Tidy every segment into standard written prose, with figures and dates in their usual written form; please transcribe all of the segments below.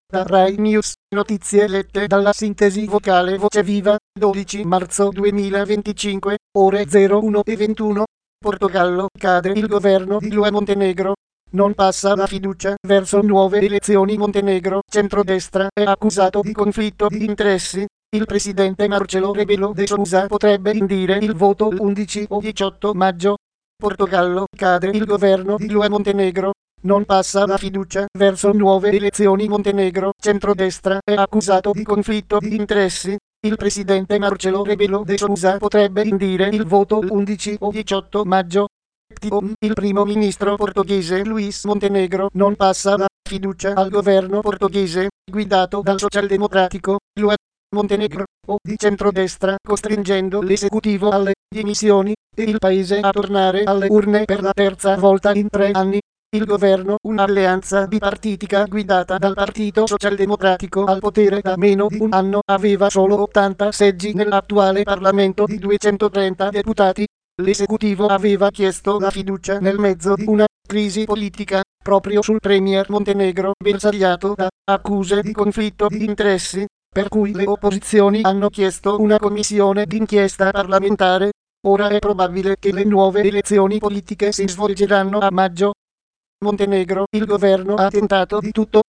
Da Rai News, notizie lette dalla sintesi vocale Voce Viva, 12 marzo 2025, ore 01:21. Portogallo, cade il governo di Luis Montenegro. Non passa la fiducia verso nuove elezioni. Montenegro, centrodestra, è accusato di conflitto di interessi. Il presidente Marcelo Rebelo de Sousa potrebbe indire il voto l'11 o 18 maggio. Portogallo, cade il governo di Luis Montenegro. Non passa la fiducia verso nuove elezioni. Montenegro, centrodestra, è accusato di conflitto di interessi. Il presidente Marcelo Rebelo de Sousa potrebbe indire il voto l'11 o 18 maggio. Il primo ministro portoghese Luis Montenegro non passa la fiducia al governo portoghese, guidato dal socialdemocratico Luis Montenegro, o di centrodestra, costringendo l'esecutivo alle dimissioni e il paese a tornare alle urne per la terza volta in 3 anni. Il governo, un'alleanza bipartitica guidata dal Partito Socialdemocratico al potere da meno di un anno, aveva solo 80 seggi nell'attuale Parlamento di 230 deputati. L'esecutivo aveva chiesto la fiducia nel mezzo di una crisi politica, proprio sul premier Montenegro, bersagliato da accuse di conflitto di interessi, per cui le opposizioni hanno chiesto una commissione d'inchiesta parlamentare. Ora è probabile che le nuove elezioni politiche si svolgeranno a maggio. Montenegro, il governo ha tentato di tutto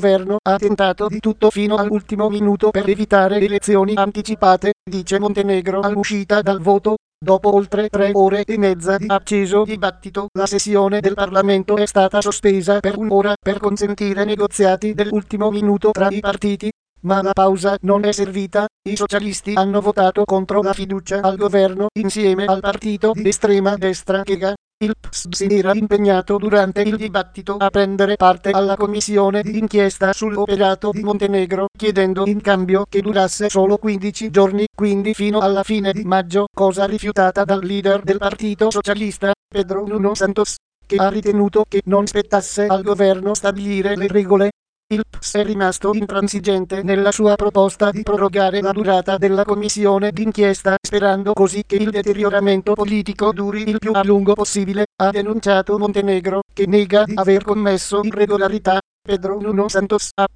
fino all'ultimo minuto per evitare elezioni anticipate, dice Montenegro all'uscita dal voto. Dopo oltre 3 ore e mezza di acceso dibattito, la sessione del Parlamento è stata sospesa per un'ora per consentire negoziati dell'ultimo minuto tra i partiti, ma la pausa non è servita. I socialisti hanno votato contro la fiducia al governo insieme al partito di estrema destra Lega. Il PS si era impegnato durante il dibattito a prendere parte alla commissione di inchiesta sull'operato di Montenegro, chiedendo in cambio che durasse solo 15 giorni, quindi fino alla fine di maggio, cosa rifiutata dal leader del Partito Socialista, Pedro Nuno Santos, che ha ritenuto che non spettasse al governo stabilire le regole. Il PS è rimasto intransigente nella sua proposta di prorogare la durata della commissione d'inchiesta, sperando così che il deterioramento politico duri il più a lungo possibile, ha denunciato Montenegro, che nega di aver commesso irregolarità. Pedro Nuno Santos, app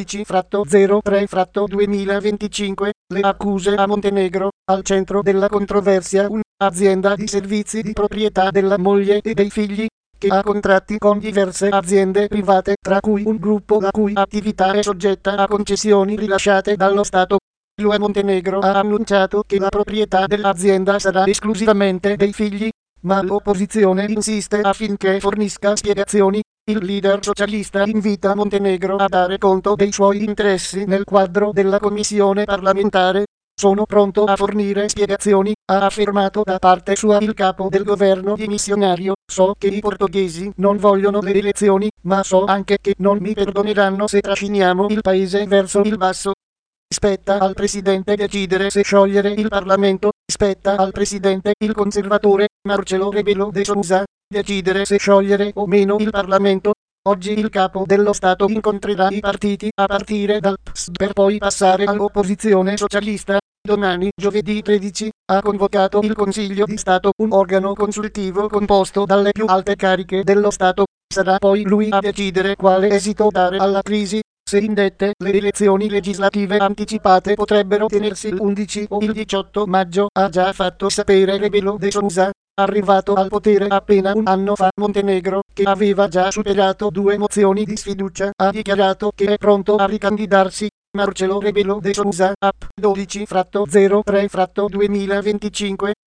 12-03-2025, le accuse a Montenegro, al centro della controversia un'azienda di servizi di proprietà della moglie e dei figli, che ha contratti con diverse aziende private, tra cui un gruppo la cui attività è soggetta a concessioni rilasciate dallo Stato. Luis Montenegro ha annunciato che la proprietà dell'azienda sarà esclusivamente dei figli, ma l'opposizione insiste affinché fornisca spiegazioni. Il leader socialista invita Montenegro a dare conto dei suoi interessi nel quadro della commissione parlamentare. Sono pronto a fornire spiegazioni, ha affermato da parte sua il capo del governo dimissionario. So che i portoghesi non vogliono le elezioni, ma so anche che non mi perdoneranno se trasciniamo il paese verso il basso. Spetta al presidente decidere se sciogliere il Parlamento, spetta al presidente, il conservatore, Marcelo Rebelo de Sousa, decidere se sciogliere o meno il Parlamento. Oggi il capo dello Stato incontrerà i partiti a partire dal PS per poi passare all'opposizione socialista. Domani, giovedì 13, ha convocato il Consiglio di Stato, un organo consultivo composto dalle più alte cariche dello Stato. Sarà poi lui a decidere quale esito dare alla crisi. Se indette, le elezioni legislative anticipate potrebbero tenersi l'11 o il 18 maggio, ha già fatto sapere Rebelo de Sousa, arrivato al potere appena un anno fa. Montenegro, che aveva già superato 2 mozioni di sfiducia, ha dichiarato che è pronto a ricandidarsi. Marcelo Rebelo de Sousa, app 12-03-2025.